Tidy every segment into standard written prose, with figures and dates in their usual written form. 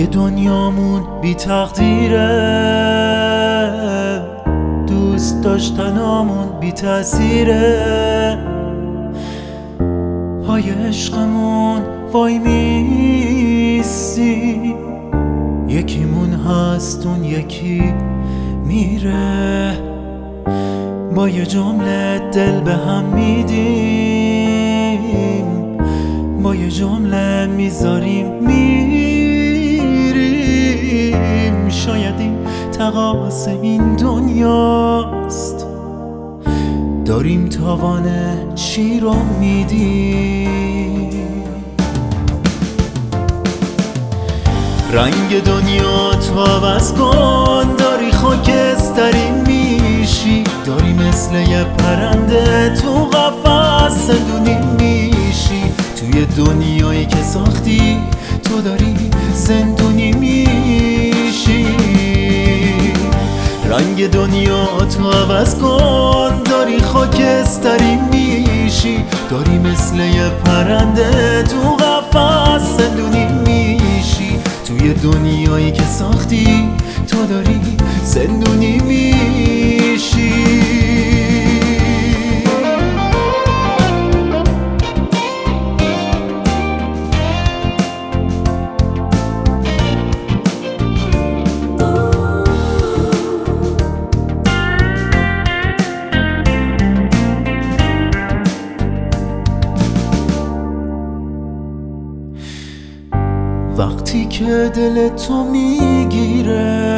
رنگ دنیامون بی تقدیره، دوست داشتنامون بی تأثیره، پای عشقمون وای میستی، یکیمون هست اون یکی میره، با یه جمله دل به هم میدیم، با یه جمله میذاریم میریم. شاید این تقاضا این دنیاست، داریم تاوان چی رو میدیم. رنگ دنیا تو عوض کن، داری خاکستری میشی، داری مثل یه پرنده تو قفس زندونی میشی، توی دنیایی که ساختی تو داری زندونی میشی. رنگ دنیا تو عوض کن، داری خاکستری میشی، داری مثل یه پرنده تو قفس زندونی میشی، توی دنیایی که ساختی تو داری زندونی میشی. وقتی که دل تو میگیره،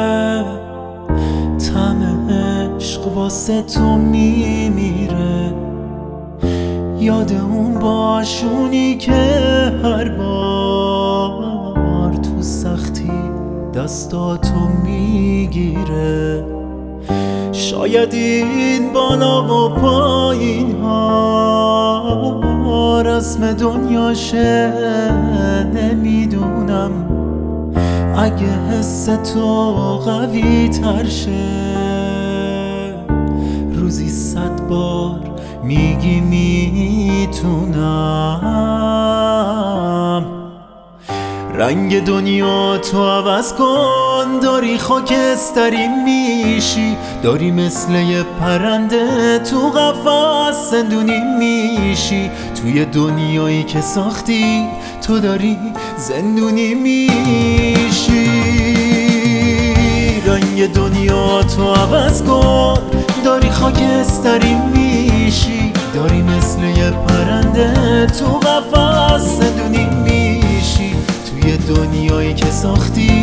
طعم عشق واسه تو میمیره، یاد اون باشونی که هر بار تو سختی دستاتو میگیره. شاید این بالا و پایین ها رسم دنیاشه، نمیدونم اگه حس تو قوی تر شه، روزی 100 بار میگی میتونم. رنگ دنیا تو عوض کن، داری خاکستری میشی، داری مثل یه پرنده تو قفس زندونی میشی، توی دنیایی که ساختی تو داری زندونی میشی. رنگ دنیا تو عوض کن، داری خاکستری میشی، داری مثل یه پرنده تو قفس زندونی میشی، توی دنیایی که ساختی